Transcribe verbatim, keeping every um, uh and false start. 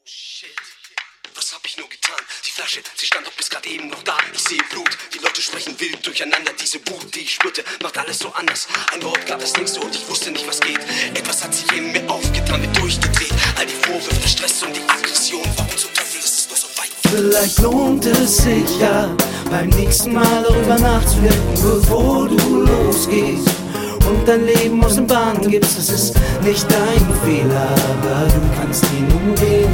Shit, was hab ich nur getan? Die Flasche, sie stand doch bis gerade eben noch da. Ich sehe Blut, die Leute sprechen wild durcheinander. Diese Wut, die ich spürte, macht alles so anders. Ein Wort gab es nichts und ich wusste nicht, was geht. Etwas hat sich in mir aufgetan, mir durchgedreht. All die Vorwürfe, Stress und die Aggression. Warum zum Teufel ist es noch so weit? Vielleicht lohnt es sich ja, beim nächsten Mal darüber nachzudenken, bevor du losgehst und dein Leben aus den Bahnen gibst. Das ist nicht dein Fehler, aber du kannst ihn umgehen.